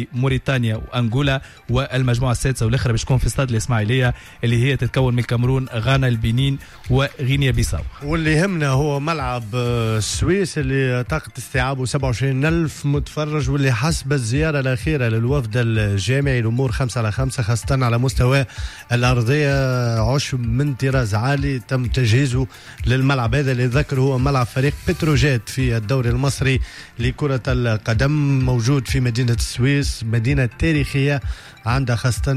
موريتانيا وانغولا، والمجموعه السادسه والاخرى باش تكون في استاد الاسماعيليه اللي هي تتكون من الكاميرون، غانا، البنين وغينيا بيساو. واللي يهمنا هو ملعب السويس اللي طاقة استيعابه 27,000 متفرج، واللي حسب الزيارة الأخيرة للوفد الجامعي الأمور 5/5 خاصة على مستوى الأرضية عشب من طراز عالي تم تجهيزه للملعب هذا اللي ذكر هو ملعب فريق بتروجيت في الدوري المصري لكرة القدم، موجود في مدينة السويس، مدينة تاريخية عندها خاصة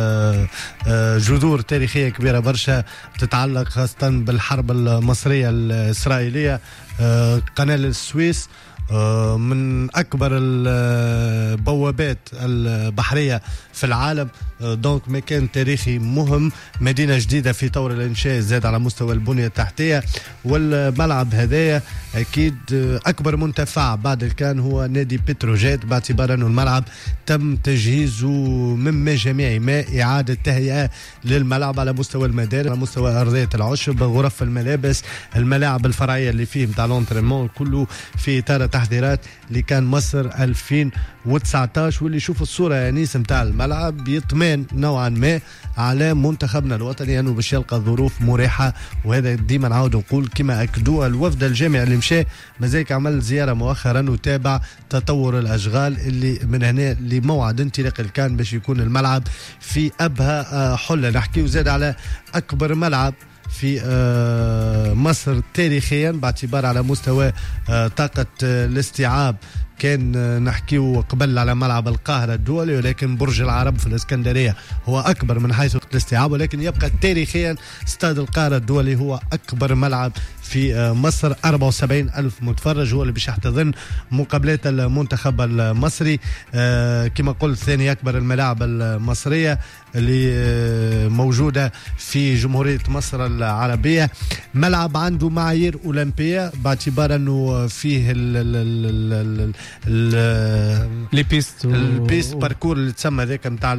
جذور تاريخية كبيرة برشا تتعلق خاصة بالحرب المصرية الإسرائيلية. قناة السويس من أكبر البوابات البحرية في العالم، دونك مكان تاريخي مهم، مدينة جديدة في طور الإنشاء زاد على مستوى البنية التحتية. والملعب هذايا أكيد أكبر منتفع بعد كان هو نادي بتروجيت، باعتبار أنه الملعب تم تجهيزه مما جميع ما إعادة تهيئة للملعب على مستوى المدارس، على مستوى أرضية العشب، غرف الملابس، الملاعب الفرعية اللي فيه متاع لونترينمون، كله في إطار تحضيرات اللي كان مصر 2019. واللي يشوف الصورة يا نيس متاع الملعب يطمئن نوعا ما على منتخبنا الوطني أنه باش يلقى ظروف مريحة، وهذا ديما نعاود نقول كما أكدوها الوفد الجامعي اللي مشى مازالك عمل زيارة مؤخرا وتابع تطور الأشغال اللي من هنا لموعد انطلاق الكان باش يكون الملعب في أبهى حلة. نحكي وزاد على أكبر ملعب في مصر تاريخيا باعتبار على مستوى طاقة الاستيعاب كان نحكيو قبل على ملعب القاهرة الدولي، ولكن برج العرب في الإسكندرية هو أكبر من حيث الاستيعاب، ولكن يبقى تاريخيا استاد القاهرة الدولي هو أكبر ملعب في مصر، 74,000 متفرج هو اللي باش يحتضن مقابلات المنتخب المصري. كما قلت ثاني أكبر الملاعب المصرية اللي موجودة في جمهورية مصر العربية. ملعب عنده معايير أولمبية باعتبار أنه فيه البيست باركور اللي تسمى ذاك متاع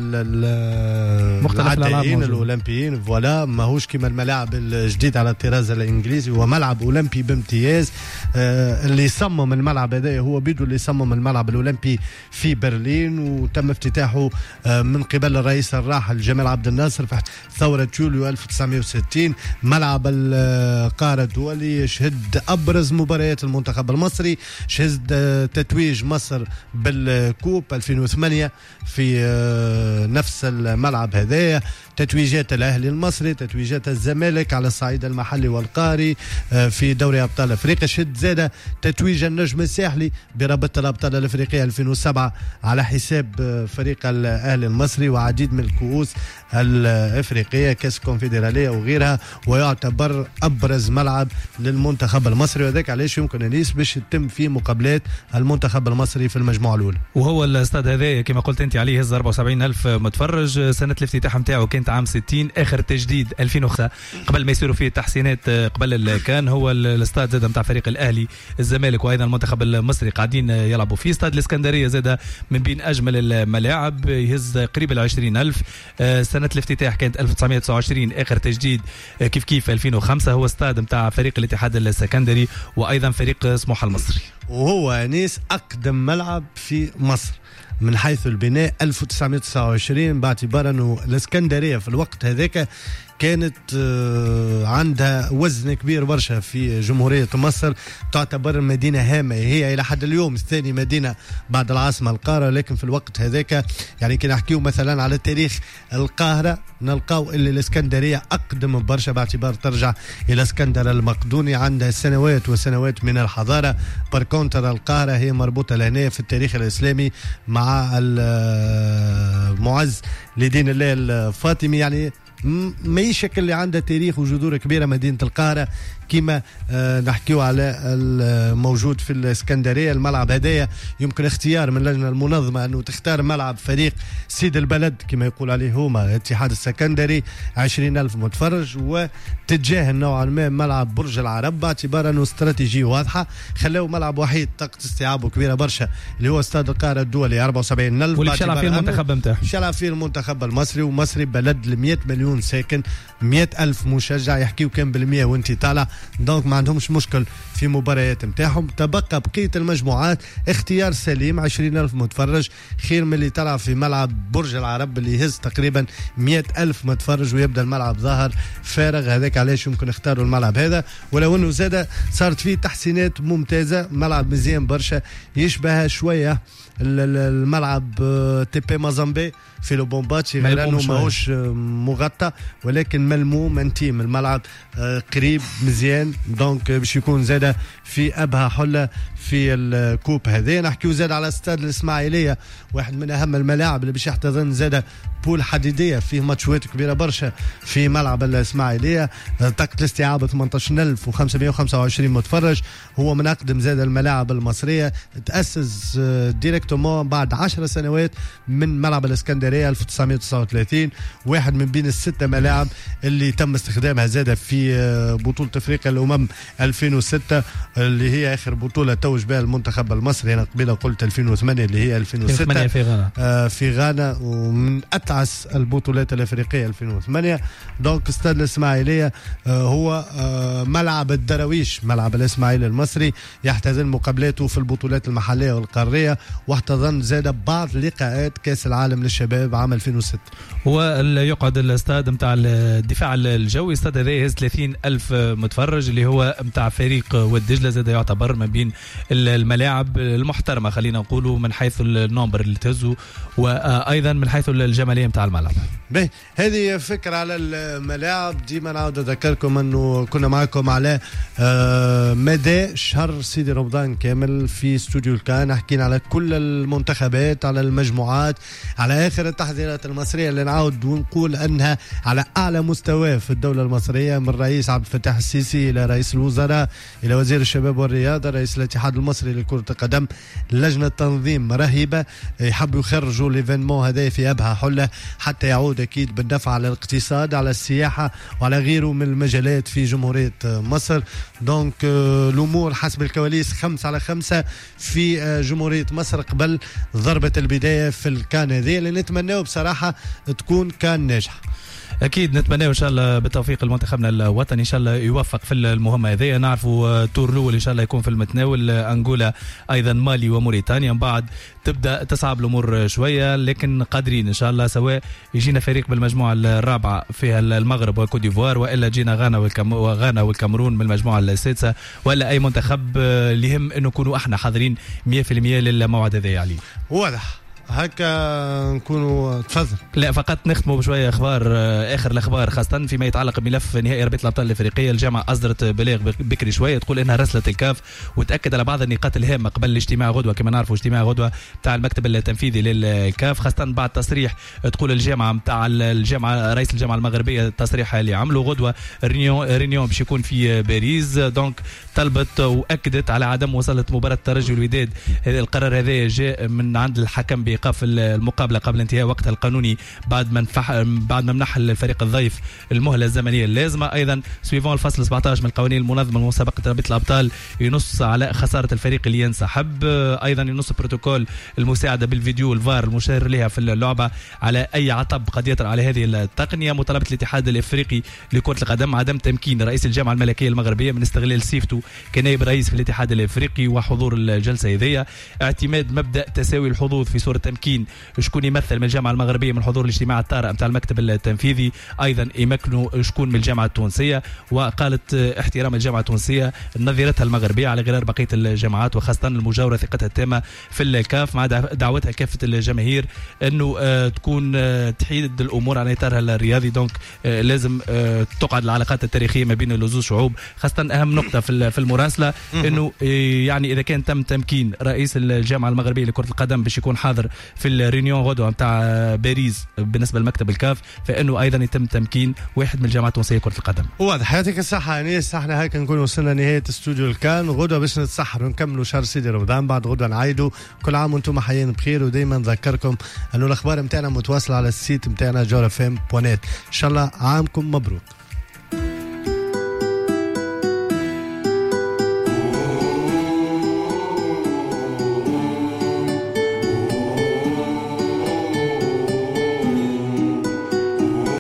العدائين الأولمبيين، فوالا ماهوش كما الملاعب الجديد على الطراز الإنجليزي، هو ملعب أولمبي بامتياز. اللي صمم الملعب هذا هو بيدو اللي صمم الملعب الأولمبي في برلين، وتم افتتاحه من قبل الرئيس الراحل جمال عبد الناصر في ثورة يوليو 1960. ملعب القاهرة الدولي شهد أبرز مباريات المنتخب المصري، شهد تتويج مصر بالكوب 2008 في نفس الملعب هذايا، تتويجات الأهلي المصري، تتويجات الزمالك على الصعيد المحلي والقاري في دوري أبطال أفريقيا، شهد زادة تتويج النجم الساحلي برابطة الأبطال الأفريقية 2007 على حساب فريق الأهلي المصري، وعديد من الكؤوس الأفريقية كأس كونفدرالية وغيرها، ويعتبر أبرز ملعب للمنتخب المصري، وذلك علاش يمكن أنيس باش يتم فيه مقابلات المنتخب المصري في المجموعة الأولى. وهو الاستاد هذا كما قلت أنت عليه هز 74,000 متفرج، سنة الافتتاح نتاعو كانت عام 60، آخر تجديد 2005 قبل ما يصيروا فيه التحسينات قبل كان هو الاستاد زاد نتاع فريق الأهلي الزمالك وأيضا المنتخب المصري قاعدين يلعبوا فيه. استاد الإسكندرية زاد من بين أجمل الملاعب يهز قريب 20,000. سنة الافتتاح كانت 1929، آخر تجديد كيف 2005 هو استاد نتاع فريق الاتحاد السكندري وأيضا فريق سموحة المصري، وهو أنيس أقدم ملعب في مصر من حيث البناء 1929 باعتبار أنه الإسكندرية في الوقت هذاك كانت عندها وزن كبير برشا في جمهورية مصر، تعتبر مدينة هامة، هي إلى حد اليوم ثاني مدينة بعد العاصمة القاهرة، لكن في الوقت هذاك يعني كنا نحكيو مثلا على تاريخ القاهرة نلقاو اللي الإسكندرية أقدم برشا باعتبار ترجع إلى اسكندر المقدوني، عندها سنوات وسنوات من الحضارة. بركونتر القاهرة هي مربوطة لهنا في التاريخ الإسلامي مع المعز لدين الله الفاطمي، يعني ما يشكل اللي عنده تاريخ وجذور كبيرة مدينة القاهرة كما نحكيو على الموجود في الإسكندرية. الملعب هدايا يمكن اختيار من اللجنة المنظمة أنه تختار ملعب فريق سيد البلد كما يقول عليه هما الاتحاد السكندري 20,000 متفرج، وتتجاهل نوعا ما ملعب برج العرب باعتبار أنه استراتيجية واضحة، خلاو ملعب وحيد طاقة استيعابه كبيرة برشا اللي هو استاد القاهرة الدولي 74,000 واللي شلع فيه المنتخب نتاعو، شلع فيه المنتخب المصري، ومصري بلد ل100 مليون مليون ساكن 100,000 مشجع يحكيو كان بالمية وانت طالع، دونك ما عندهمش مشكل في مباريات متاعهم. تبقى بقية المجموعات اختيار سليم 20,000 متفرج خير من اللي طلع في ملعب برج العرب اللي يهز تقريبا 100,000 متفرج ويبدأ الملعب ظاهر فارغ. هذاك علاش يمكن اختاروا الملعب هذا، ولو انه زاد صارت فيه تحسينات ممتازة. ملعب مزيان برشا يشبه شوية الملعب تي بي مازامبي في لوبومباتشي، غير انه ماهوش مغطى ولكن ملموم انتيم. الملعب قريب مزيان، دونك باش يكون زاد في ابها حله في الكوب هذا. نحكيو زاد على استاد الاسماعيليه، واحد من اهم الملاعب اللي باش يحتضن زاد بول حديديه فيه ماتشات كبيره برشا في ملعب الاسماعيليه. طاقه الاستيعاب 18,525 متفرج، هو من اقدم زاد الملاعب المصريه، تاسس ديريكتومون بعد 10 سنوات من ملعب الاسكندريه 1939، واحد من بين الستة ملاعب اللي تم استخدامها زاد في بطوله افريقيا الامم 2006 اللي هي اخر بطوله توج بها المنتخب المصري. انا قبيله قلت 2008 اللي هي 2006 في غانا. في غانا، ومن اتعس البطولات الافريقيه 2008. دونك استاد الاسماعيليه هو ملعب الدراويش، ملعب الاسماعيلي المصري، يحتضن مقابلاته في البطولات المحليه والقاريه، واحتضن زاد بعض لقاءات كاس العالم للشباب عام 2006. هو يقعد الاستاد متاع الدفاع الجوي، استاد هذا يهز 30,000 متفرج اللي هو متاع فريق واد دجله، زاد يعتبر ما بين الملاعب المحترمه خلينا نقولوا من حيث النمبر اللي تهزوا وايضا من حيث الجماليه متاع الملعب. باهي هذه فكره على الملاعب. ديما نعاود اذكركم انه كنا معكم على مدى شهر سيدي رمضان كامل في استوديو الكان، حكينا على كل المنتخبات، على المجموعات، على اخر التحضيرات المصريه اللي نعاود ونقول انها على اعلى مستوى في الدوله المصريه، من رئيس عبد الفتاح السيسي الى رئيس الوزراء الى وزير الشباب والرياضه، رئيس الاتحاد المصري لكره القدم، لجنه تنظيم رهيبه يحبوا يخرجوا ليفينمون هذا في ابها حله حتى يعود اكيد بالنفع على الاقتصاد، على السياحه وعلى غيره من المجالات في جمهوريه مصر. دونك الامور حسب الكواليس 5/5 في جمهوريه مصر قبل ضربه البدايه في الكان هذه اللي نتمناه بصراحه تكون كان ناجحه. اكيد نتمنى ان شاء الله بالتوفيق لمنتخبنا الوطني، ان شاء الله يوفق في المهمه هذه. نعرفوا التور الاول ان شاء الله يكون في المتناول، انغولا ايضا مالي وموريتانيا، من بعد تبدا تصعب الامور شويه، لكن قادرين ان شاء الله سواء يجينا فريق بالمجموعه الرابعه فيها المغرب وكوت ديفوار، والا جينا غانا والكاميرون من المجموعه السادسه، ولا اي منتخب اللي يهم انه نكونوا احنا حاضرين 100% للموعد هذا. علي واضح هكا نكونوا تفضل. لا فقط نختموا بشويه اخبار، اخر الاخبار خاصه فيما يتعلق بملف نهائي رابطه الابطال الافريقيه. الجامعه اصدرت بلاغ بكري شويه تقول انها رسلت الكاف وتاكد على بعض النقاط الهامه قبل الاجتماع غدوه. كما نعرفوا اجتماع غدوه تاع المكتب التنفيذي للكاف، خاصه بعد تصريح تقول الجامعه نتاع الجامعه رئيس الجامعه المغربيه التصريح اللي عملوا غدوه رينيون باش يكون في باريس. دونك طلبت واكدت على عدم وصلت مباراه الترجي والوداد. هذا القرار هذا جاء من عند الحكم بايقاف المقابله قبل انتهاء وقتها القانوني بعد ما منح الفريق الضيف المهله الزمنيه اللازمه. ايضا سويفون الفصل 17 من القوانين المنظمه لمسابقه رابطه الابطال ينص على خساره الفريق اللي ينسحب. ايضا ينص بروتوكول المساعده بالفيديو الفار المشار لها في اللعبه على اي عطب قد يطرا على هذه التقنيه. مطالبه الاتحاد الافريقي لكره القدم عدم تمكين رئيس الجامعه الملكيه المغربيه من استغلال سيفته كنائب رئيس في الاتحاد الافريقي وحضور الجلسه هذه. اعتماد مبدا تساوي الحظوظ في صوره تمكين شكون يمثل من الجامعه المغربيه من حضور الاجتماع الطارئ نتاع المكتب التنفيذي. ايضا يمكنوا شكون من الجامعه التونسيه، وقالت احترام الجامعه التونسيه نظيرتها المغربيه على غرار بقيه الجامعات، وخاصه المجاوره ثقتها التامه في الكاف، مع دعوتها كافه الجماهير انه تكون تحيد الامور على اطارها الرياضي. دونك لازم تقعد العلاقات التاريخيه ما بين الزوج شعوب. خاصه اهم نقطه في المراسله انه يعني اذا كان تم تمكين رئيس الجامعه المغربيه لكره القدم باش يكون حاضر في الرينيون غدوه نتاع باريس بالنسبه لمكتب الكاف، فانه ايضا يتم تمكين واحد من الجامعات التونسيه لكره القدم. واضح. يعطيك الصحه انيس. احنا هيك نكون وصلنا نهايه استوديو الكان. غدوه باش نتسحر ونكملوا شهر سيدي رمضان، بعد غدوه نعيدوا. كل عام وانتم حيين بخير، ودائما نذكركم انه الاخبار نتاعنا متواصله على السيت نتاعنا jora.fm.net. ان شاء الله عامكم مبروك.